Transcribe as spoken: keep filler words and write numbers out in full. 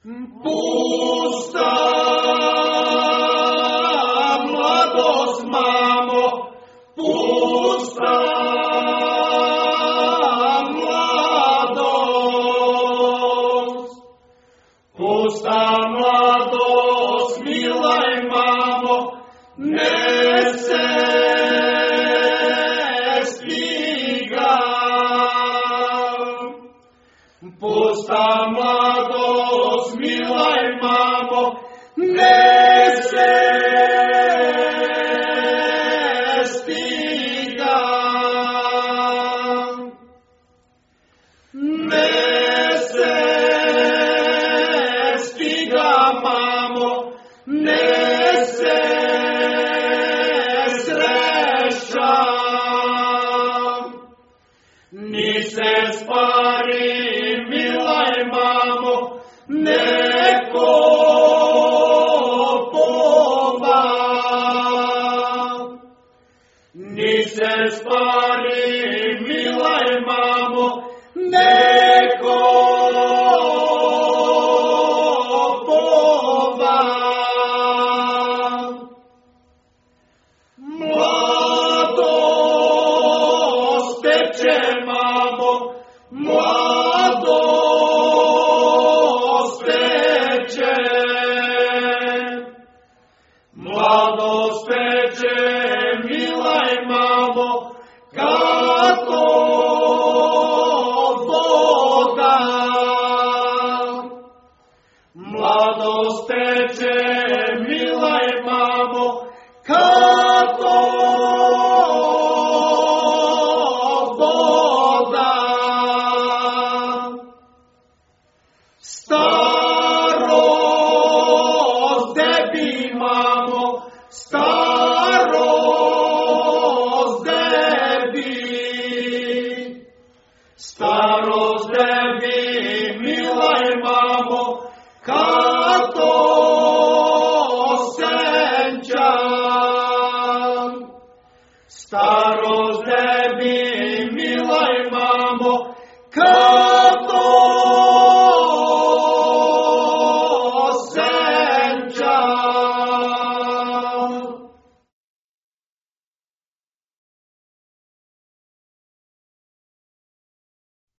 Pusta mladost, mamo, pusta mladost. Pusta mladost, milaj mamo, ne se stiga. Pusta mladost, milaj mamo, ne se stiga. Ne se stiga, mamo, ne se sreća, ni se spari, milaj mamo, neko poba. Ni se spari, milaj mamo, neko poba. Mladost teče, mamo, mladost teče. Mladost teče, milaj mamo, kako voda. Mladost teče, milaj mamo, kako voda. Starost tebi, mamo, starost tebi. Starost tebi, milaj mamo, kako senčam. Starost